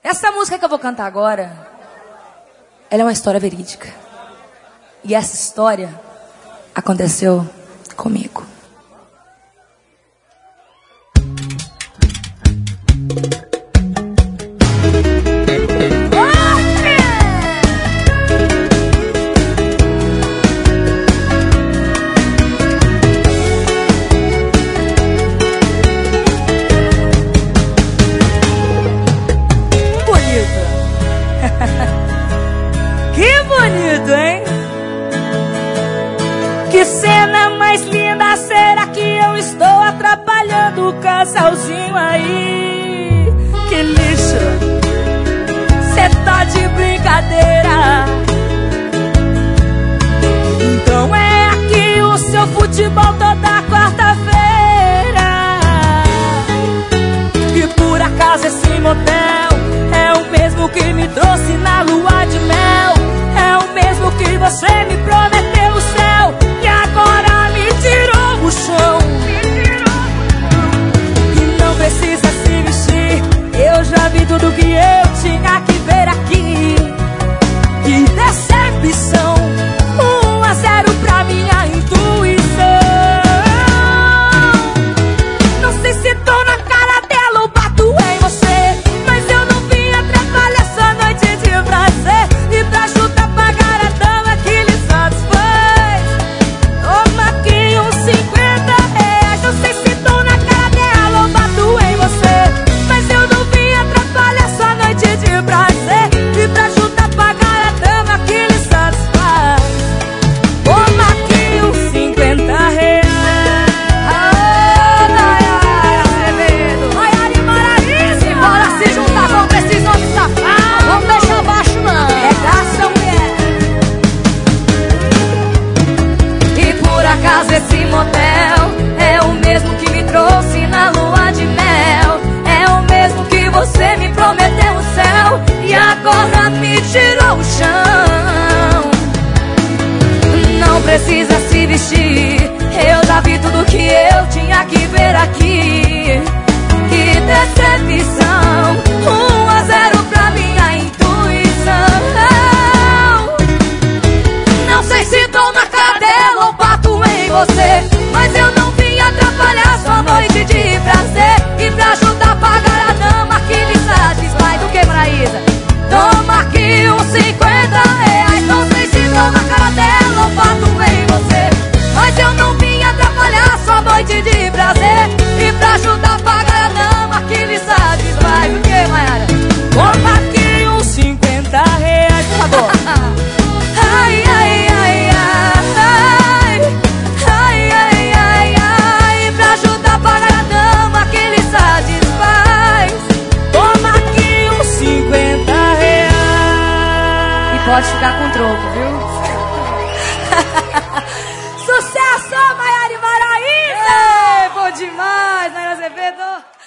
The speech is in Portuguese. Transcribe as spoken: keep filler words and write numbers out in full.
Essa música que eu vou cantar agora, ela é uma história verídica. E essa história aconteceu comigo. Que bonito, hein? Que cena mais linda, será que eu estou atrapalhando o casalzinho aí? Que lixo, cê tá de brincadeira. Então é aqui o seu futebol toda quarta-feira. E por acaso esse motel é o mesmo que me trouxe na lua de mel. É o mesmo que você me prometeu o céu e agora me tirou o chão. E não precisa se vestir, eu já vi tudo que eu tinha que ver aqui. Que decepção, um a zero pra minha intuição. Não sei se tô na cara dela ou bato em você, mas eu não vim atrapalhar essa noite de prazer. E pra ajudar a pagar a dama que lhe satisfaz, toma aqui uns cinquenta reais. Não sei se tô na cara dela ou bato em você, mas eu não vim atrapalhar essa noite de prazer. E pra ajudar a pagar a dama que lhe satisfaz, toma aqui uns cinquenta reais. Ai, ai, Azevedo, Maiara e Maraísa, bora se juntar contra esses homens safados. Vamos deixar baixo não, é graça, mulher. E por acaso esse motel é o mesmo que me trouxe na lua de mel. É o mesmo que você me prometeu o céu e agora me tirou o chão. Não precisa se vestir, eu já vi tudo que eu tinha que ver aqui. Que decepção, um a zero pra minha intuição. Não sei se dou na cara dela ou bato em você, mas eu não vim atrapalhar sua noite de prazer. E pra ajudar a pagar a dama que lhe satisfaz, do que, Maraísa? Toma aqui uns cinquenta reais. Não sei se dou na cara dela ou bato em você, mas eu não vim atrapalhar sua noite de prazer. E pra ajudar a pagar a dama que lhe satisfaz, do que, Maiara? Toma aqui uns cinquenta reais, por favor. Ai, ai, ai, ai, ai, ai, ai, ai. Pra ajudar a pagar a dama que lhe satisfaz, toma aqui uns cinquenta reais. E pode ficar com troco, viu? Sucesso, Maiara e Maraísa! Ei, bom demais, Maiara Azevedo.